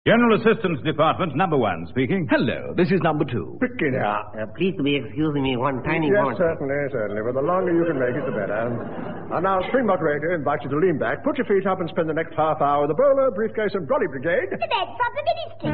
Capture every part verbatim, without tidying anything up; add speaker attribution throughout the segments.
Speaker 1: General Assistance Department, number one, speaking.
Speaker 2: Hello, this is number two.
Speaker 3: Pick it up.
Speaker 4: Uh, please to be excusing me one tiny
Speaker 3: yes,
Speaker 4: moment.
Speaker 3: certainly, certainly. But the longer you can make it, the better. And now, Springbok Radio invites you to lean back, put your feet up, and spend the next half hour with the bowler, briefcase, and brolly brigade.
Speaker 5: The bed from the ministry.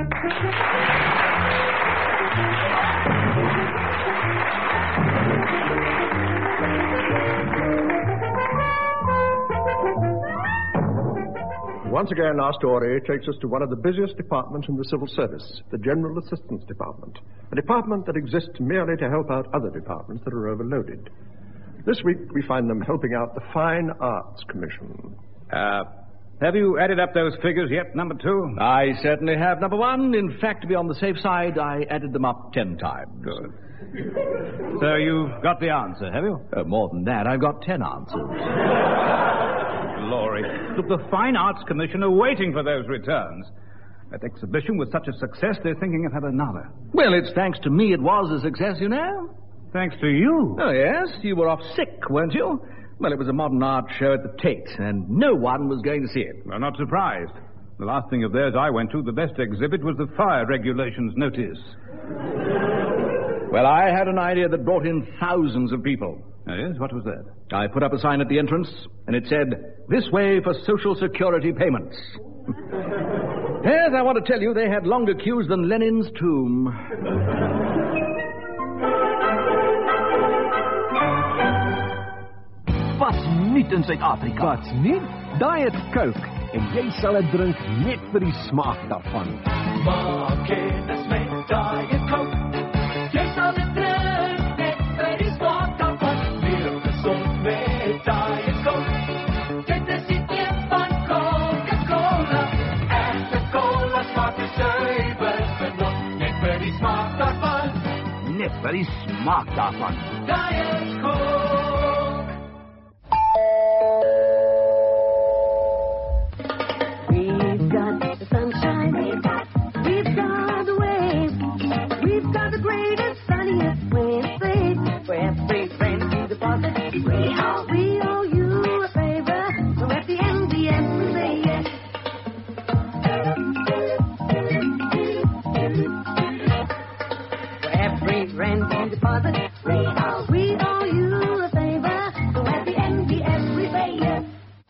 Speaker 3: Once again, our story takes us to one of the busiest departments in the civil service, the General Assistance Department, a department that exists merely to help out other departments that are overloaded. This week, we find them helping out the Fine Arts Commission.
Speaker 1: Uh, have you added up those figures yet, number two?
Speaker 2: I certainly have, number one. In fact, to be on the safe side, I added them up ten times.
Speaker 1: Good. So you've got the answer, have you?
Speaker 2: Uh, more than that, I've got ten answers.
Speaker 1: Glory. Look, the Fine Arts Commission are waiting for those returns. That exhibition was such a success, they're thinking of having another.
Speaker 2: Well, it's thanks to me it was a success, you know.
Speaker 1: Thanks to you?
Speaker 2: Oh, yes. You were off sick, weren't you? Well, it was a modern art show at the Tate, and no one was going to see it.
Speaker 1: Well, not surprised. The last thing of theirs I went to, the best exhibit, was the fire regulations notice.
Speaker 2: Well, I had an idea that brought in thousands of people.
Speaker 1: Oh, yes? What was that?
Speaker 2: I put up a sign at the entrance, and it said, "This way for Social Security payments." Yes, I want to tell you, they had longer queues than Lenin's tomb.
Speaker 6: Wat's nuut in Suid-Afrika?
Speaker 7: Wat's nuut? Diet Coke. En jy sal dit drink net vir die smaak daarvan.
Speaker 8: Maak kennis met Diet Coke. Jy sal dit drink net vir die smaak daarvan. Leef gezond met Diet Coke. Dit is die een van Coca-Cola. Echte cola smaak die suiwer genot. Net vir die smaak daarvan.
Speaker 6: Net vir die smaak daarvan.
Speaker 8: Diet Coke.
Speaker 5: We've got the sunshine, we've got, we've got the waves, we've got the greatest, sunniest waves, babe. For every friend who deposits, we owe, we owe you a favor. So at the end, the end, we say yes. For every friend who deposits, we owe, we owe you a favor. So at the end, the end, we say yes.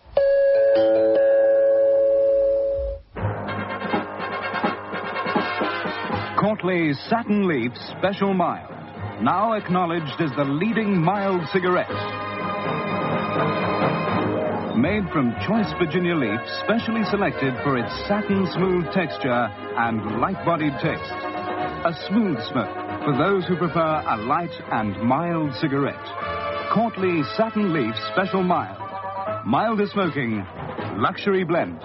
Speaker 9: Courtly Satin Leaf Special Mild, now acknowledged as the leading mild cigarette. Made from choice Virginia leaf, specially selected for its satin smooth texture and light-bodied taste. A smooth smoke for those who prefer a light and mild cigarette. Courtly Satin Leaf Special Mild. Milder smoking, luxury blend.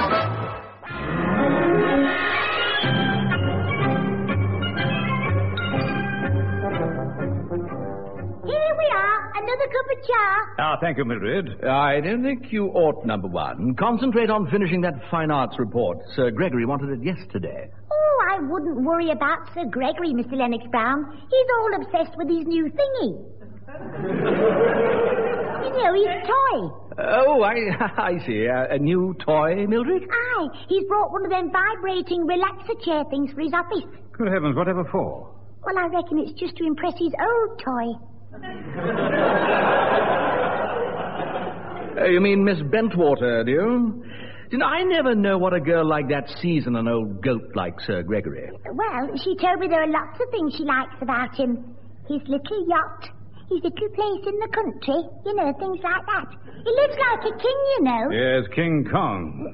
Speaker 5: Another cup of cha.
Speaker 1: Ah, thank you, Mildred.
Speaker 2: I don't think you ought, number one. Concentrate on finishing that fine arts report. Sir Gregory wanted it yesterday.
Speaker 5: Oh, I wouldn't worry about Sir Gregory, Mister Lennox Brown. He's all obsessed with his new thingy. You know, his toy.
Speaker 2: Oh, I, I see. Uh, a new toy, Mildred?
Speaker 5: Aye, he's brought one of them vibrating relaxer chair things for his office.
Speaker 1: Good heavens, whatever for?
Speaker 5: Well, I reckon it's just to impress his old toy.
Speaker 2: Uh, you mean Miss Bentwater, do you? You know, I never know what a girl like that sees in an old goat like Sir Gregory.
Speaker 5: Well, she told me there are lots of things she likes about him. His little yacht, his little place in the country, you know, things like that. He lives like a king, you know.
Speaker 1: Yes, King Kong.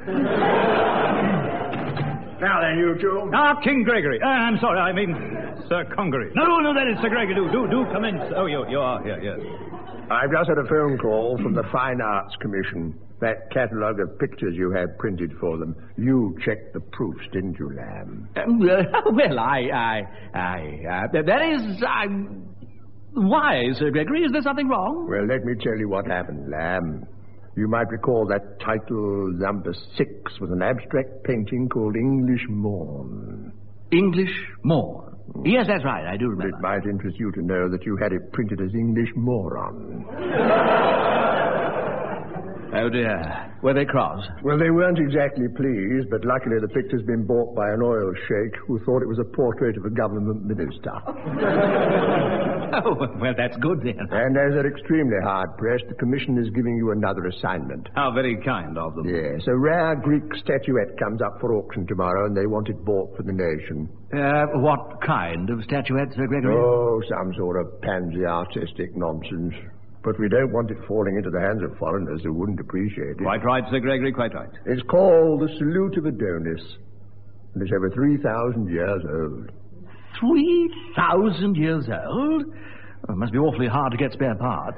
Speaker 3: Now then, you two.
Speaker 1: Ah, King Gregory. Uh, I'm sorry, I mean Sir Congery. No, no, that is Sir Gregory. Do, do, do come in. Oh, you, you are here, yes.
Speaker 3: I've just had a phone call from the Fine Arts Commission. That catalogue of pictures you had printed for them. You checked the proofs, didn't you, Lamb?
Speaker 2: Um, uh, well, I, I, I, uh, that is, I... Why, Sir Gregory? Is there something wrong?
Speaker 3: Well, let me tell you what happened, Lamb. You might recall that title number six was an abstract painting called English Morn.
Speaker 2: English Morn. Yes, that's right. I do remember.
Speaker 3: It might interest you to know that you had it printed as English Moron.
Speaker 2: Uh, Oh, dear. Were they cross?
Speaker 3: Well, they weren't exactly pleased, but luckily the picture's been bought by an oil sheikh who thought it was a portrait of a government minister.
Speaker 2: Oh, well, that's good then.
Speaker 3: And as they're extremely hard-pressed, the Commission is giving you another assignment.
Speaker 1: How very kind of them.
Speaker 3: Yes, a rare Greek statuette comes up for auction tomorrow, and they want it bought for the nation.
Speaker 2: Uh, what kind of statuette, Sir Gregory?
Speaker 3: Oh, some sort of pansy artistic nonsense. But we don't want it falling into the hands of foreigners who wouldn't appreciate it.
Speaker 1: Quite right, Sir Gregory, quite right.
Speaker 3: It's called the Salute of Adonis, and it's over three thousand years old.
Speaker 2: Three thousand years old? Well, it must be awfully hard to get spare parts.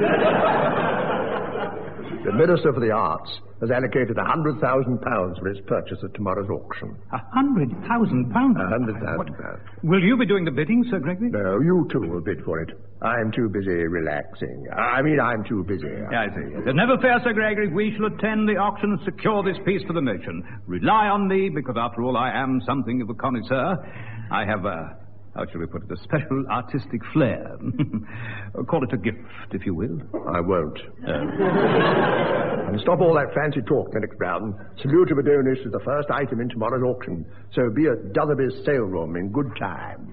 Speaker 3: The Minister for the Arts has allocated a hundred thousand pounds for its purchase at tomorrow's auction.
Speaker 1: A hundred thousand pounds?
Speaker 3: A hundred thousand pounds.
Speaker 1: Will you be doing the bidding, Sir Gregory?
Speaker 3: No, you two will bid for it. I'm too busy relaxing. I mean, I'm too busy.
Speaker 1: I see. It's never fair, Sir Gregory. We shall attend the auction and secure this piece for the nation. Rely on me, because after all, I am something of a connoisseur. I have a... how shall we put it, a special artistic flair. Call it a gift, if you will.
Speaker 3: I won't. Uh. And stop all that fancy talk, Lennox Brown. Salute of Adonis is the first item in tomorrow's auction, so be at Dotherby's sale room in good time.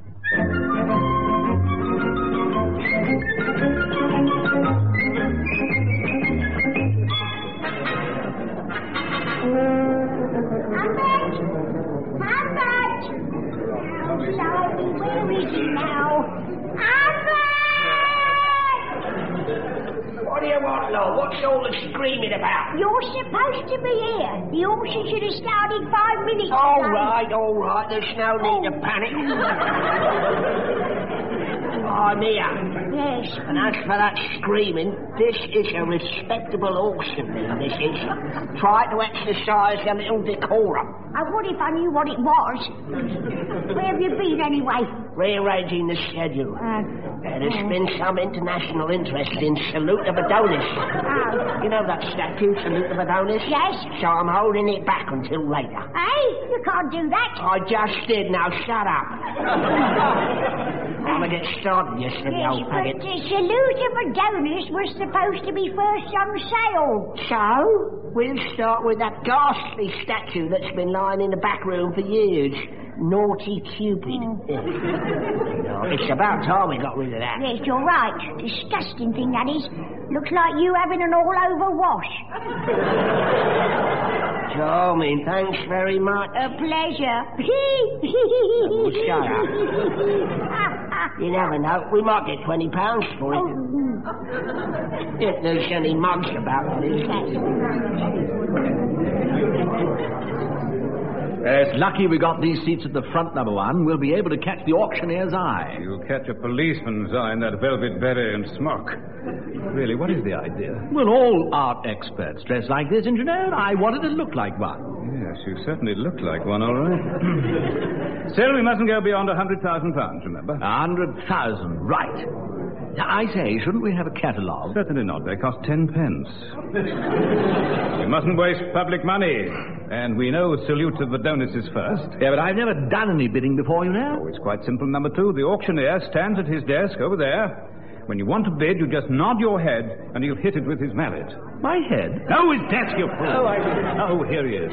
Speaker 5: Where is he now?
Speaker 4: What do you want, love? What's all the screaming about?
Speaker 5: You're supposed to be here. The auction should have started five minutes ago.
Speaker 4: All right, all right. There's no need to panic. I'm here.
Speaker 5: Yes.
Speaker 4: And as for that screaming, this is a respectable auction, this is. Try to exercise a little decorum.
Speaker 5: I would if I knew what it was. Where have you been, anyway?
Speaker 4: Rearranging the schedule.
Speaker 5: Uh,
Speaker 4: There's been some international interest in Salute of Adonis.
Speaker 5: Oh.
Speaker 4: You know that statue, Salute of Adonis?
Speaker 5: Yes.
Speaker 4: So I'm holding it back until later.
Speaker 5: Hey, you can't do that.
Speaker 4: I just did. Now shut up. I'm going to get started, you silly
Speaker 5: Yes,
Speaker 4: old
Speaker 5: but
Speaker 4: faggot.
Speaker 5: the Salute of Adonis was supposed to be first on sale.
Speaker 4: So, we'll start with that ghastly statue that's been lying in the back room for years. Naughty Cupid. No, it's about time we got rid of that.
Speaker 5: Yes, you're right. Disgusting thing, that is. Looks like you having an all-over wash.
Speaker 4: Charming, thanks very much.
Speaker 5: A pleasure.
Speaker 4: Oh, shut up. You never know. We might get twenty pounds for it.
Speaker 5: Oh.
Speaker 4: If there's any mugs about, please.
Speaker 2: It's lucky we got these seats at the front, number one. We'll be able to catch the auctioneer's eye.
Speaker 1: You'll catch a policeman's eye in that velvet beret and smock. Really, what is the idea?
Speaker 2: Well, all art experts dress like this, and you know, I wanted to look like one.
Speaker 1: Yes, you certainly look like one, all right. Still, we mustn't go beyond a hundred thousand pounds, remember?
Speaker 2: A hundred thousand, right. Now, I say, shouldn't we have a catalogue?
Speaker 1: Certainly not. They cost ten pence. We mustn't waste public money. And we know Salute of Adonis is first.
Speaker 2: Yeah, but I've never done any bidding before, you know.
Speaker 1: Oh, it's quite simple, number two. The auctioneer stands at his desk over there. When you want to bid, you just nod your head and he'll hit it with his mallet.
Speaker 2: My head?
Speaker 1: No, his desk, you fool.
Speaker 2: Oh, I...
Speaker 1: Oh, here he is.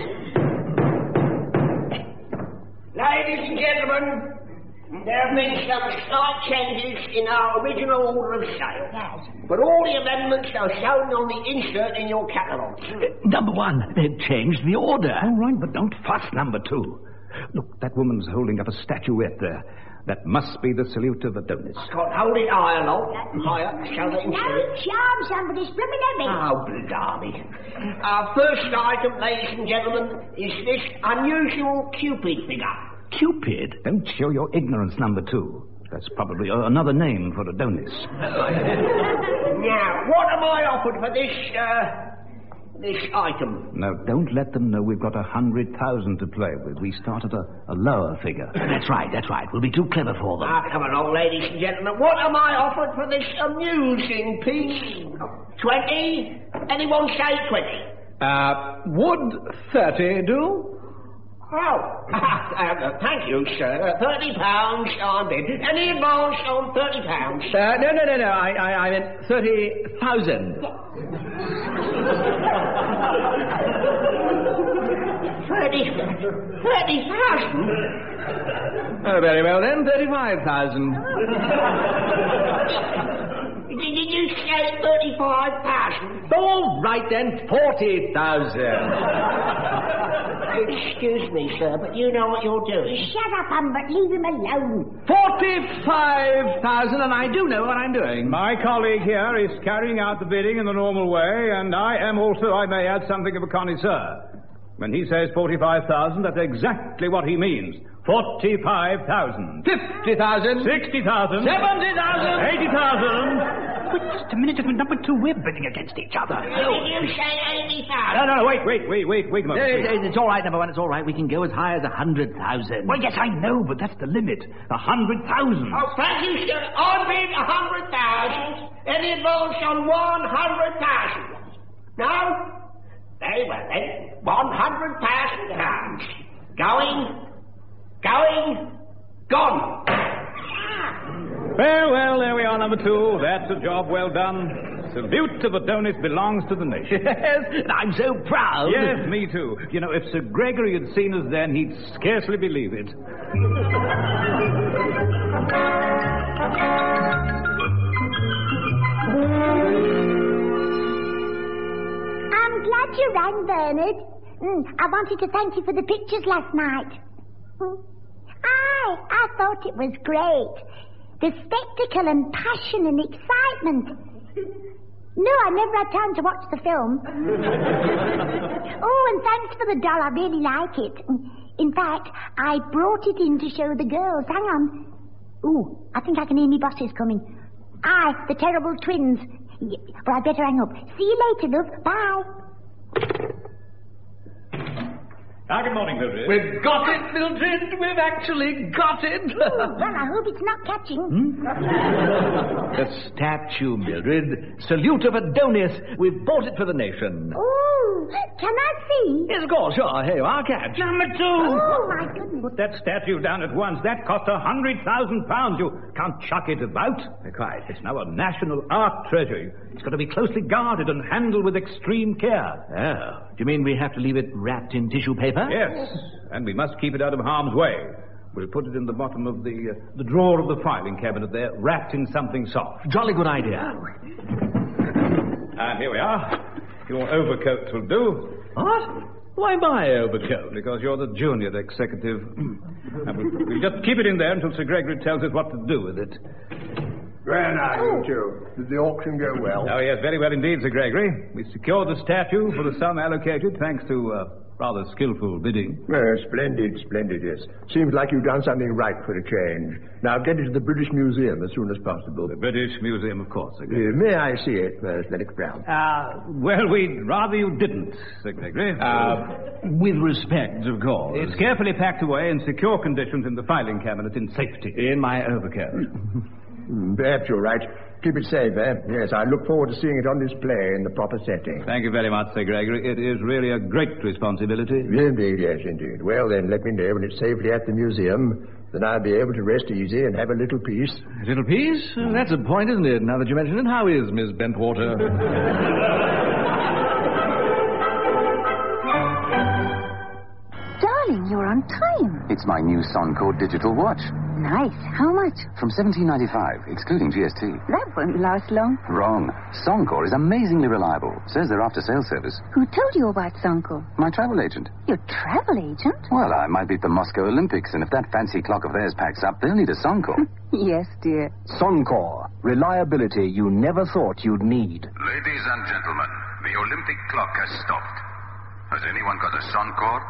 Speaker 4: Ladies and gentlemen, there have been some slight changes in our original order of sale.
Speaker 5: Yes.
Speaker 4: But all the amendments are shown on the insert in your catalogue.
Speaker 2: Uh, number one, they've changed the order.
Speaker 1: All right, but don't fuss, number two. Look, that woman's holding up a statuette there. That must be the Salute of Adonis.
Speaker 4: Can't hold it higher, love. Higher, so they can
Speaker 5: No,
Speaker 4: see it.
Speaker 5: charm somebody's flipping at me.
Speaker 4: Oh, blimey. Our first item, ladies and gentlemen, is this unusual Cupid figure.
Speaker 2: Cupid?
Speaker 1: Don't show your ignorance, number two. That's probably uh, another name for Adonis.
Speaker 4: Now, what am I offered for this, uh, this item?
Speaker 1: Now, don't let them know we've got a hundred thousand to play with. We start at a, a lower figure.
Speaker 2: That's right, that's right. We'll be too clever for them.
Speaker 4: Ah, come along, ladies and gentlemen. What am I offered for this amusing piece? Twenty? Anyone say twenty?
Speaker 2: Uh, would thirty do?
Speaker 4: Oh, uh, thank you, sir. Uh, thirty pounds on bid. Any advance on thirty pounds?
Speaker 2: Uh, no, no, no, no. I, I, I meant thirty thousand.
Speaker 4: Thirty, thirty thousand?
Speaker 2: Oh, very well then, thirty-five thousand.
Speaker 4: Did you say thirty-five thousand?
Speaker 2: All right then, forty thousand.
Speaker 4: Excuse me, sir, but you know what you're doing.
Speaker 5: Shut up, Humbert. Leave him alone.
Speaker 2: Forty-five thousand, and I do know what I'm doing.
Speaker 1: My colleague here is carrying out the bidding in the normal way, and I am also, I may add, something of a connoisseur. When he says forty-five thousand, that's exactly what he means. Forty-five thousand.
Speaker 2: Fifty thousand.
Speaker 1: Sixty thousand.
Speaker 2: Seventy thousand.
Speaker 1: Eighty thousand.
Speaker 6: Wait just a minute, it's number two. We're bidding against each other.
Speaker 4: Did you say eighty thousand?
Speaker 1: No, no, no, wait, wait, wait, wait, wait a moment.
Speaker 6: It- it- It's all right, number one, it's all right. We can go as high as a hundred thousand. Well, yes, I know, but that's the limit. A hundred thousand.
Speaker 4: Oh, thank you, sir. I bid a hundred thousand. Any votes on one hundred thousand? No? Very well then. One hundred thousand pounds. Going, going, gone.
Speaker 1: Well, well, there we are, number two. That's a job well done. Salute to the Donis belongs to the nation.
Speaker 6: Yes, and I'm so proud.
Speaker 1: Yes, me too. You know, if Sir Gregory had seen us then, he'd scarcely believe it.
Speaker 5: I'm glad you rang, Bernard. Mm, I wanted to thank you for the pictures last night. Mm. Aye, I thought it was great. The spectacle and passion and excitement. No, I never had time to watch the film. Oh, and thanks for the doll. I really like it. In fact, I brought it in to show the girls. Hang on. Ooh, I think I can hear me bosses coming. Aye, the terrible twins. But I'd better hang up. See you later, love. Bye.
Speaker 1: Ah, good morning, Mildred.
Speaker 2: We've got it, Mildred. We've actually got it.
Speaker 5: Ooh, well, I hope it's not catching.
Speaker 2: Hmm? The statue, Mildred. Salute of Adonis. We've bought it for the nation.
Speaker 5: Ooh, can I see?
Speaker 2: Yes, of course, sure. Here you are, catch.
Speaker 1: Number two.
Speaker 5: Oh, my goodness.
Speaker 1: Put that statue down at once. That cost a hundred thousand pounds. You can't chuck it about.
Speaker 2: Quite.
Speaker 1: It's now a national art treasure. It's got to be closely guarded and handled with extreme care.
Speaker 2: Oh, do you mean we have to leave it wrapped in tissue paper?
Speaker 1: Yes, and we must keep it out of harm's way. We'll put it in the bottom of the uh, the drawer of the filing cabinet there, wrapped in something soft.
Speaker 2: Jolly good idea.
Speaker 1: And here we are. Your overcoat will do.
Speaker 2: What? Why my overcoat?
Speaker 1: Because you're the junior executive. And we'll, we'll just keep it in there until Sir Gregory tells us what to do with it.
Speaker 3: Well, now, you two. Did the auction go well?
Speaker 1: Oh, yes, very well indeed, Sir Gregory. We secured the statue for the sum allocated, thanks to uh, rather skillful bidding.
Speaker 3: Well, splendid, splendid, yes. Seems like you've done something right for a change. Now, get it to the British Museum as soon as possible.
Speaker 1: The British Museum, of course, Sir
Speaker 3: Uh,
Speaker 1: Gregory.
Speaker 3: may I see it, first, Lennox Brown?
Speaker 1: Uh, well, we'd rather you didn't, Sir Gregory.
Speaker 2: Uh, with respect, of course.
Speaker 1: It's carefully packed away in secure conditions in the filing cabinet in safety.
Speaker 2: In my overcoat.
Speaker 3: Hmm, perhaps you're right. Keep it safe, eh? Yes, I look forward to seeing it on display in the proper setting.
Speaker 1: Thank you very much, Sir Gregory. It is really a great responsibility.
Speaker 3: Indeed, yes, indeed. Well, then, let me know when it's safely at the museum. Then I'll be able to rest easy and have a little peace.
Speaker 2: A little piece? Uh, that's a point, isn't it? Now that you mention it, how is Miss Bentwater?
Speaker 10: Darling, you're on time.
Speaker 11: It's my new Soncore digital watch.
Speaker 10: Nice. How much?
Speaker 11: From seventeen ninety-five, excluding G S T.
Speaker 10: That won't last long.
Speaker 11: Wrong. Soncore is amazingly reliable. Says they're after-sales service.
Speaker 10: Who told you about Sonko?
Speaker 11: My travel agent.
Speaker 10: Your travel agent?
Speaker 11: Well, I might be at the Moscow Olympics, and if that fancy clock of theirs packs up, they'll need a Soncore.
Speaker 10: Yes, dear.
Speaker 7: Soncore. Reliability you never thought you'd need.
Speaker 12: Ladies and gentlemen, the Olympic clock has stopped. Has anyone got a Soncore?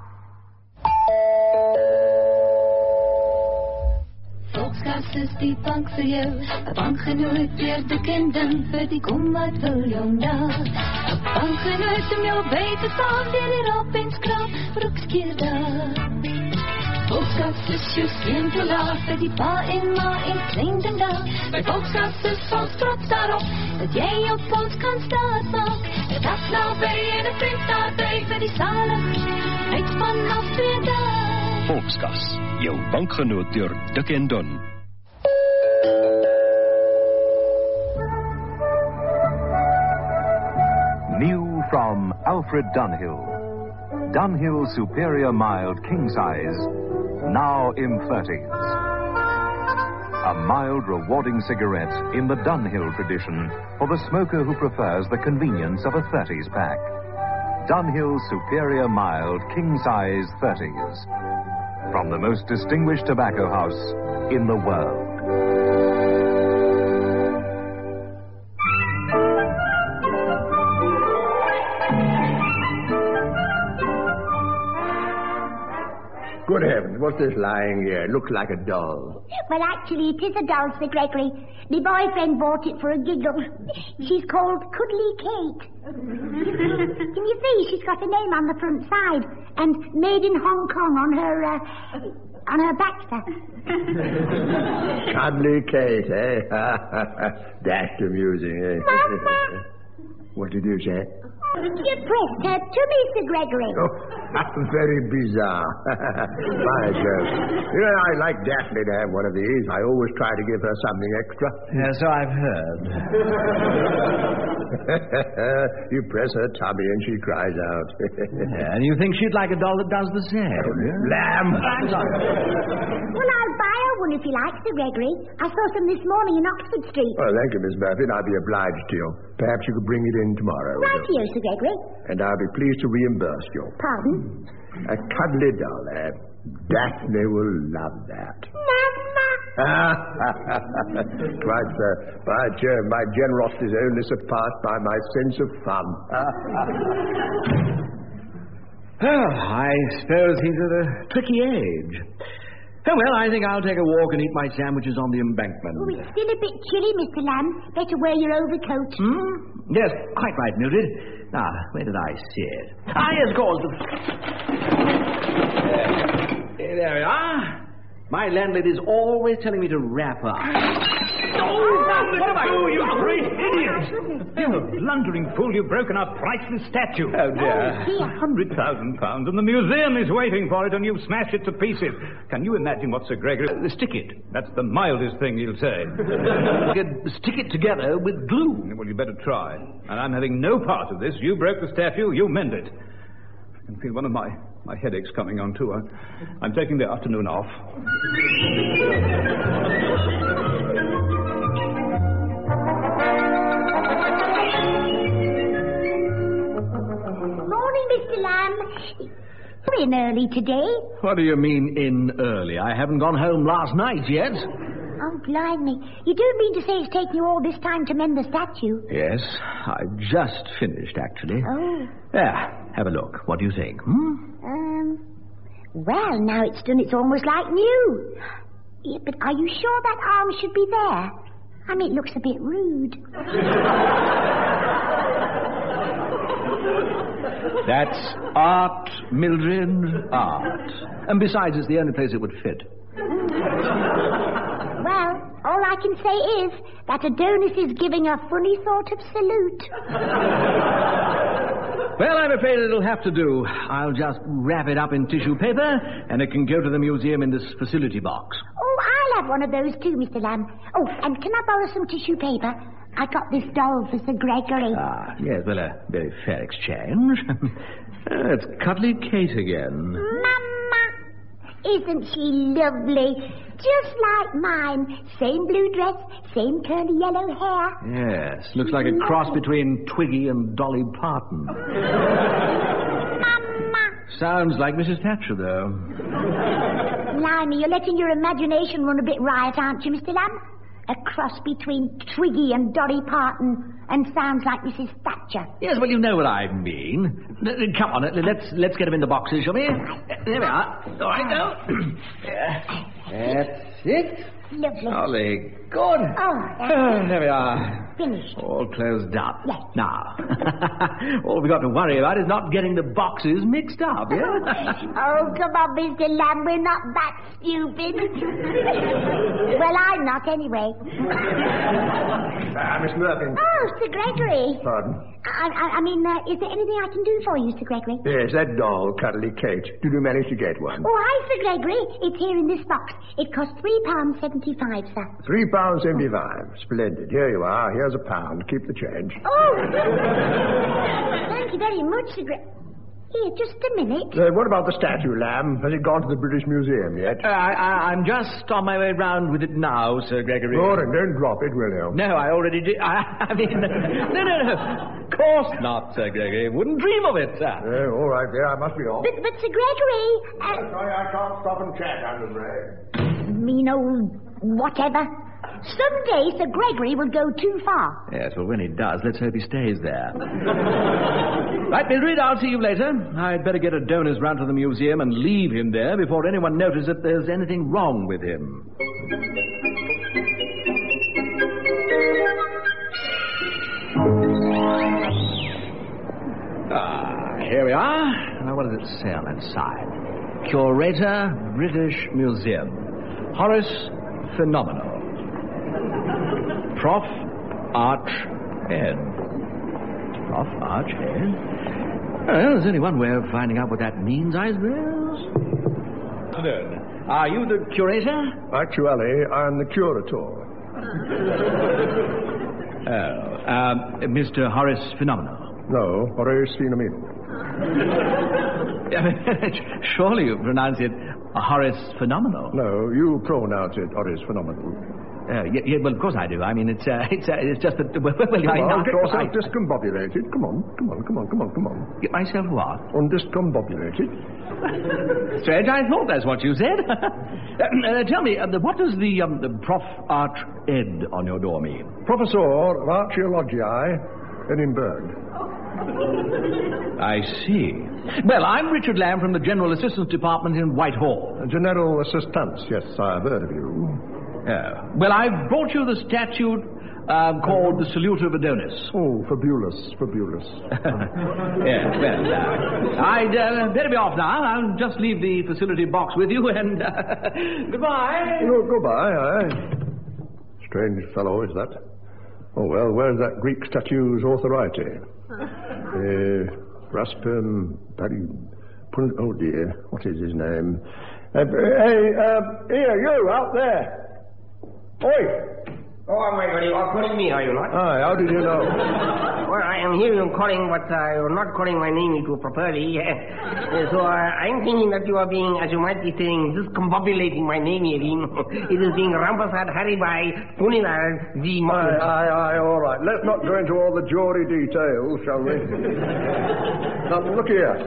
Speaker 13: Volkskas is die bank vir jou, 'n bankgenoot deur die kinderen vir die kom wat wil jou na. 'n Bankgenoot om jou by te staan deur die rap en skrap broekskeer daar. Volkskas is jou steen te laat vir die pa en ma en klein daar. By Volkskas is ons trots daarop dat jy op ons kan staan maak. 'n Dag naby en 'n vriend naby vir die saligheid van af twee dae.
Speaker 7: Volkskas, jou bankgenoot deur dik en dun.
Speaker 14: New from Alfred Dunhill. Dunhill Superior Mild King Size, now in thirties. A mild, rewarding cigarette in the Dunhill tradition for the smoker who prefers the convenience of a thirties pack. Dunhill Superior Mild King Size thirties. From the most distinguished tobacco house in the world.
Speaker 15: Good heavens, what's this lying here? It looks like a doll.
Speaker 16: Well, actually, it is a doll, Sir Gregory. My boyfriend bought it for a giggle. She's called Cuddly Kate. Can you see? She's got a name on the front side. And made in Hong Kong on her, uh, on her back, sir.
Speaker 15: Cuddly Kate, eh? That's amusing, eh?
Speaker 16: Mama!
Speaker 15: What did you say?
Speaker 16: You pressed her to me, Sir Gregory.
Speaker 15: Oh, very bizarre. My joke. You know, I like Daphne to have one of these. I always try to give her something extra.
Speaker 2: Yeah, so I've heard.
Speaker 15: You press her tummy and she cries out.
Speaker 2: Yeah, and you think she'd like a doll that does the same? Yeah?
Speaker 15: Lamb!
Speaker 16: Well, I'll buy her one if you like, Sir Gregory. I saw some this morning in Oxford Street.
Speaker 15: Oh, thank you, Miss Murphy. I'll be obliged to you. Perhaps you could bring it in tomorrow.
Speaker 16: Right to you, Sir Gregory.
Speaker 15: And I'll be pleased to reimburse you.
Speaker 16: Pardon?
Speaker 15: A cuddly doll, eh? Daphne will love that.
Speaker 16: Mama!
Speaker 15: Quite so. By Jove, my generosity is only surpassed by my sense of fun.
Speaker 2: Oh, I suppose he's at a tricky age. Oh, well, I think I'll take a walk and eat my sandwiches on the embankment.
Speaker 16: Oh, it's still a bit chilly, Mister Lamb. Better wear your overcoat.
Speaker 2: Hmm? Yes, quite right, Mildred. Now, where did I sit? Ah, yes, of course. There, there we are. My landlady's always telling me to wrap up.
Speaker 1: Oh, what am I doing, you great idiot! You blundering fool, you've broken our priceless statue.
Speaker 2: Oh, dear.
Speaker 1: A hundred thousand pounds, and the museum is waiting for it, and you've smashed it to pieces. Can you imagine what Sir Gregory... Uh, stick it. That's the mildest thing he'll say.
Speaker 2: Stick it together with glue.
Speaker 1: Well, you better try. And I'm having no part of this. You broke the statue, you mend it. I can feel one of my, my headaches coming on, too. I'm taking the afternoon off.
Speaker 16: Morning, Mister Lamb. You're in early today.
Speaker 2: What do you mean, in early? I haven't gone home last night yet.
Speaker 16: Oh, blimey. You don't mean to say it's taken you all this time to mend the statue?
Speaker 2: Yes, I just finished, actually.
Speaker 16: Oh.
Speaker 2: There, have a look. What do you think? Hmm?
Speaker 16: Um, well, now it's done, it's almost like new. Yeah, but are you sure that arm should be there? I mean, it looks a bit rude.
Speaker 2: That's art, Mildred, art. And besides, it's the only place it would fit.
Speaker 16: Well, all I can say is that Adonis is giving a funny sort of salute.
Speaker 2: Well, I'm afraid it'll have to do. I'll just wrap it up in tissue paper, and it can go to the museum in this facility box.
Speaker 16: Oh, I'll have one of those too, Mister Lamb. Oh, and can I borrow some tissue paper? I got this doll for Sir Gregory.
Speaker 2: Ah, yes, well, a very fair exchange. uh, it's Cuddly Kate again.
Speaker 16: Mama, isn't she lovely? Just like mine. Same blue dress, same curly yellow hair.
Speaker 2: Yes, looks like a cross between Twiggy and Dolly Parton.
Speaker 16: Mama.
Speaker 2: Sounds like Missus Thatcher, though.
Speaker 16: Blimey, you're letting your imagination run a bit riot, aren't you, Mister Lamb? A cross between Twiggy and Dolly Parton, and sounds like Missus Thatcher.
Speaker 2: Yes, well, you know what I mean. Come on, let's let's get them in the boxes, shall we? There we are. All right, go. That's it.
Speaker 16: Lovely.
Speaker 2: Jolly good.
Speaker 16: Oh,
Speaker 2: uh, there we are.
Speaker 16: Finished.
Speaker 2: All closed up.
Speaker 16: Yes.
Speaker 2: Now, all we've got to worry about is not getting the boxes mixed up, yeah?
Speaker 16: Oh, come on, Mister Lamb, we're not that stupid. Well, I'm not, anyway.
Speaker 15: Ah, Miss Murphy.
Speaker 16: Oh, Sir Gregory.
Speaker 15: Pardon?
Speaker 16: I, I, I mean, uh, is there anything I can do for you, Sir Gregory?
Speaker 15: Yes, that doll, Cuddly Kate. Did you manage to get one?
Speaker 16: Oh, hi, Sir Gregory. It's here in this box. It cost three pounds seventy. seventy-five, sir.
Speaker 15: Three pounds seventy-five. Splendid. Here you are. Here's a pound. Keep the change.
Speaker 16: Oh! Thank you very much, Sir Gregory. Here, just a minute.
Speaker 15: Uh, what about the statue, Lamb? Has it gone to the British Museum yet?
Speaker 2: Uh, I, I, I'm just on my way round with it now, Sir Gregory.
Speaker 15: Oh, then don't drop it, will you?
Speaker 2: No, I already did. I, I mean, no, no, no. Of course not, Sir Gregory. Wouldn't dream of it, sir.
Speaker 15: Uh, all right, there. I must be off.
Speaker 16: But, but Sir Gregory...
Speaker 15: Uh... Sorry, I can't stop and chat, Underbray.
Speaker 16: Mean old whatever. Someday Sir Gregory will go too far.
Speaker 2: Yes, well, when he does, let's hope he stays there. Right, Mildred, I'll see you later. I'd better get a donors round to the museum and leave him there before anyone notices that there's anything wrong with him. Ah, here we are. Now, what does it say on that side? Curator, British Museum. Horace Phenomenal. Prof Arch Ed. Prof Arch Ed? Well, there's only one way of finding out what that means, I suppose. Good. Are you the curator?
Speaker 3: Actually, I'm the curator.
Speaker 2: Oh, um, Mister Horace Phenomenal.
Speaker 3: No, Horace Phenomenal.
Speaker 2: Surely you pronounce it Horace Phenomenal.
Speaker 3: No, you pronounce it Horace Phenomenal.
Speaker 2: Uh, yeah, yeah, well, of course I do. I mean, it's uh, it's uh, it's just that. Well, well
Speaker 3: come
Speaker 2: I
Speaker 3: on,
Speaker 2: not
Speaker 3: get yourself
Speaker 2: I...
Speaker 3: discombobulated. Come on, come on, come on, come on, come on.
Speaker 2: Get myself what?
Speaker 3: Undiscombobulated.
Speaker 2: Strange, I thought that's what you said. uh, uh, tell me, uh, what does the, um, the Prof Arch Ed on your door mean?
Speaker 3: Professor of Archaeologiae, Edinburgh.
Speaker 2: I see. Well, I'm Richard Lamb from the General Assistance Department in Whitehall.
Speaker 3: General Assistance, yes, I've heard of you.
Speaker 2: Oh. Well, I've brought you the statue uh, called the Salute of Adonis.
Speaker 3: Oh, fabulous, fabulous.
Speaker 2: Yes, well, uh, I'd uh, better be off now. I'll just leave the facility box with you and... Uh, goodbye.
Speaker 3: Oh, goodbye, aye. Strange fellow, is that? Oh, well, where's that Greek statue's authority? uh, Raspum, Barry... Oh, dear, what is his name? Uh, hey, uh, here, you, out there. Oi!
Speaker 4: Oh, my God, you are calling me, are you not?
Speaker 3: Aye, how did you know?
Speaker 4: Well, I am hearing you calling, but uh, you're not calling my name too properly. uh, so uh, I'm thinking that you are being, as you might be saying, discombobulating my name here. It is being Rampasad Haribai Punilal the
Speaker 3: Aye, aye, aye, all right. Let's not go into all the jewelry details, shall we? Now, look here.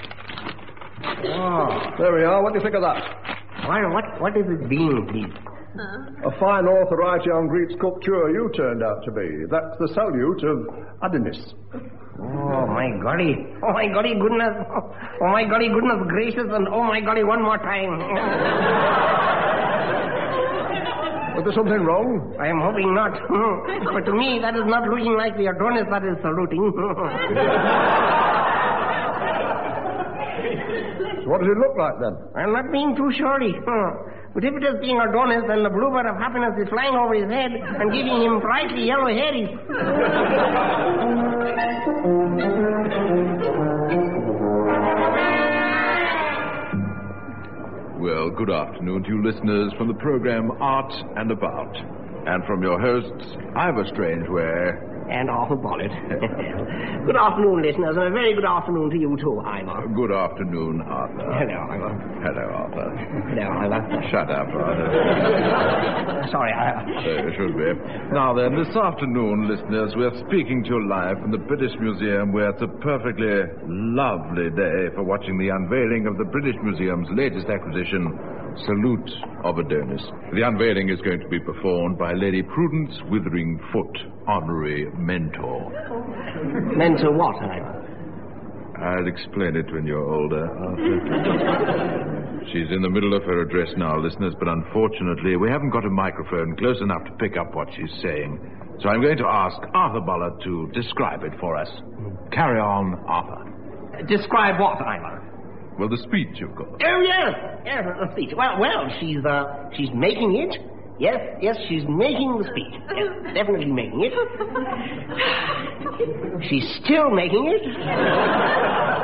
Speaker 4: Oh.
Speaker 3: There we are. What do you think of that?
Speaker 4: Well, what, what is it being, please?
Speaker 3: Huh? A fine authority on Greek sculpture you turned out to be. That's the salute of Adonis.
Speaker 4: Oh, my golly. Oh, my golly goodness. Oh, my golly goodness gracious. And oh, my golly, one more time.
Speaker 3: Was there something wrong?
Speaker 4: I am hoping not. But to me, that is not looking like the Adonis that is saluting.
Speaker 3: What does it look like, then?
Speaker 4: I'm not being too surely. But if it is being Adonis, then the bluebird of happiness is flying over his head and giving him brightly yellow hairies.
Speaker 17: Well, good afternoon to you listeners from the program Art and About. And from your hosts, Ivor Strangeway.
Speaker 4: And Arthur Bonnet. Good afternoon, listeners, and a very good afternoon to you too, Ivor.
Speaker 17: Good afternoon, Arthur.
Speaker 4: Hello, Ivor.
Speaker 17: Hello, Arthur.
Speaker 4: Hello, Ivor.
Speaker 17: Shut up, Arthur.
Speaker 4: Sorry, Ivor.
Speaker 17: So it should be. Now then, this afternoon, listeners, we're speaking to you live from the British Museum, where it's a perfectly lovely day for watching the unveiling of the British Museum's latest acquisition, Salute of Adonis. The unveiling is going to be performed by Lady Prudence Witheringfoot, honorary mentor.
Speaker 4: Mentor what, Ivor?
Speaker 17: I'll explain it when you're older, Arthur. She's in the middle of her address now, listeners, but unfortunately we haven't got a microphone close enough to pick up what she's saying. So I'm going to ask Arthur Bullard to describe it for us. Carry on, Arthur.
Speaker 4: Describe what, Ivor?
Speaker 17: Well, the speech, of course.
Speaker 4: Oh, yes. Yes, the speech. Well, well, she's, uh, she's making it. Yes, yes, she's making the speech. Yes, definitely making it. She's still making it.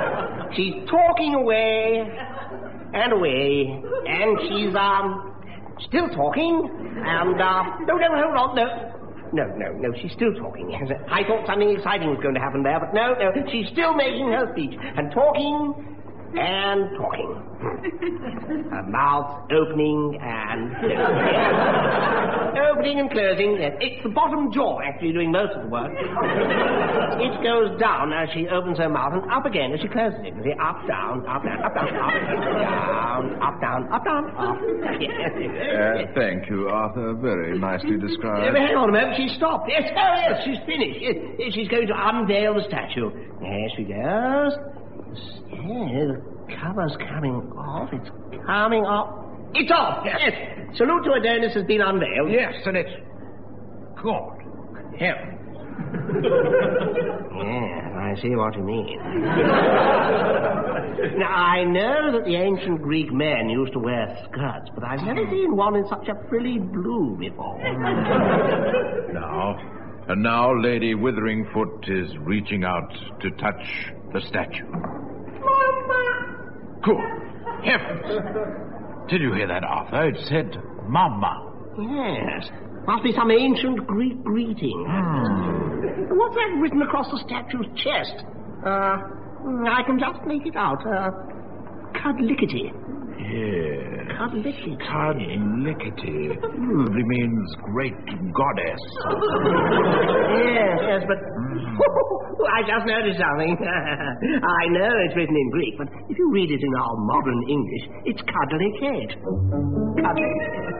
Speaker 4: She's talking away and away. And she's, um, Still talking. And, uh, no, no, hold on, no. No, no, no, she's still talking. I thought something exciting was going to happen there, but no, no, she's still making her speech. And talking and talking. Her mouth opening and closing. Opening and closing. Yes. It's the bottom jaw actually doing most of the work. It goes down as she opens her mouth and up again as she closes it. See, up, down, up, down, up, down, up, down, up, down, up, down, up. Yes.
Speaker 17: Uh, thank you, Arthur. Very nicely described.
Speaker 4: Uh, hang on a moment. She stopped. Yes, oh, yes, she's finished. Yes, she's going to unveil the statue. There she goes. Yeah, the cover's coming off. It's coming off. It's off. Yes. yes. Salute to Adonis has been unveiled.
Speaker 2: Yes, and it's... God. Heaven.
Speaker 4: Yes, I see what you mean. Now, I know that the ancient Greek men used to wear skirts, but I've never seen one in such a frilly blue before.
Speaker 17: Now, and now Lady Witheringfoot is reaching out to touch the statue. Good heavens! Did you hear that, Arthur? It said, Mama.
Speaker 4: Yes. Must be some ancient Greek greeting.
Speaker 17: Hmm.
Speaker 4: What's that written across the statue's chest? Uh, I can just make it out. Uh, Cudlickety.
Speaker 17: Yes.
Speaker 4: Cudlickety.
Speaker 17: Cudlickety. Probably means great goddess.
Speaker 4: Yes, yes, but... I just noticed something. I know it's written in Greek, but if you read it in our modern English, it's Cuddly Kate. Cuddly.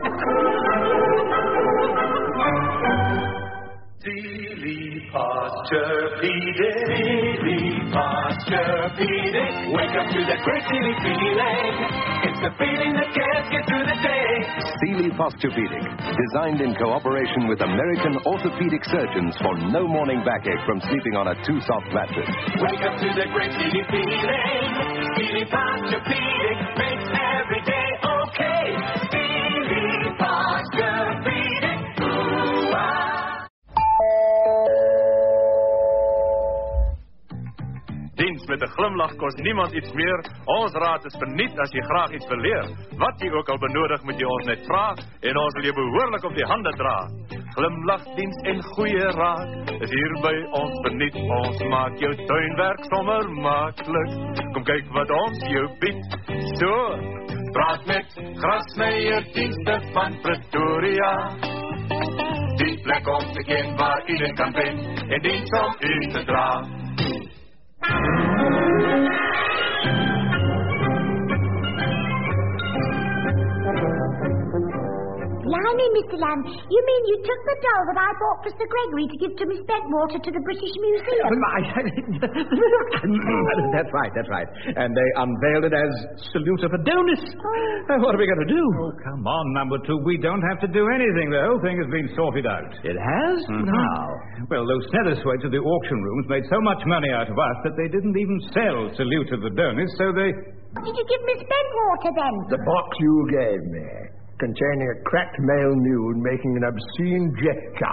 Speaker 8: Sealy Posturepedic, Sealy Posturepedic. Wake up to that great Sealy feeling. It's the feeling that can't get through the day.
Speaker 14: Sealy Posturepedic, designed in cooperation with American orthopedic surgeons for no morning backache from sleeping on a too-soft mattress.
Speaker 8: Wake up to the great Sealy feeling. Sealy Posturepedic makes every day okay. Sealy Posturepedic. Ooh, ah.
Speaker 18: Dienst met 'n glimlach kost niemand iets meer. Ons raad is verniet as jy graag iets wil leer. Wat jy ook al benodig, moet jy ons net vra en ons wil jou behoorlik op die hande dra. Glimlachdienst en goeie raad is hier by ons verniet. Ons maak jou tuinwerk sommer maklik. Kom kyk wat ons jou bied. So, praat met Grasmeier Dienste van Pretoria. Die plek om te ken waar iedereen kan wen en diens om u te dra.
Speaker 16: Blimey, Mister Lamb, you mean you took the doll that I bought for Sir Gregory to give to Miss Bentwater to the British Museum?
Speaker 2: That's right, that's right. And they unveiled it as Salute of Adonis. Oh. What are we going to do?
Speaker 1: Oh, come on, number two. We don't have to do anything. The whole thing has been sorted out.
Speaker 2: It has?
Speaker 1: Mm-hmm.
Speaker 2: How?
Speaker 1: Well, those Netherthwaites of the auction rooms made so much money out of us that they didn't even sell Salute of Adonis, so they...
Speaker 16: Did you give Miss Bentwater, then?
Speaker 15: The box you gave me, containing a cracked male nude making an obscene gesture.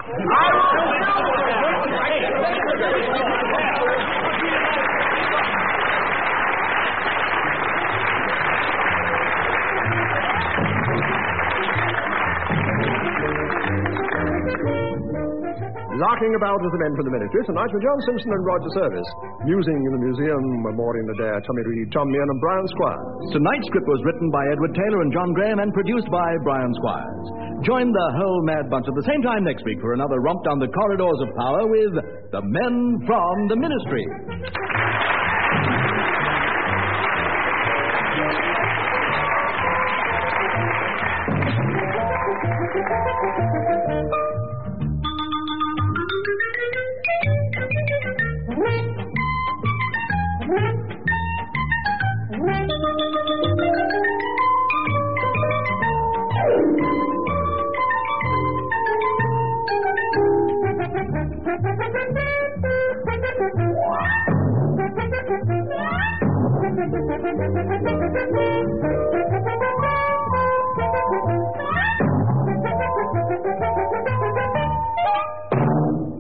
Speaker 3: Larking about as the men from the military, tonight with John Simpson and Roger Service. Musing in the museum, Maureen Adair, Tommy Reed, Tom Meehan and Brian Squires.
Speaker 7: Tonight's script was written by Edward Taylor and John Graham and produced by Brian Squires. Join the whole Mad Bunch at the same time next week for another romp down the corridors of power with the men from the ministry.
Speaker 5: Thank you.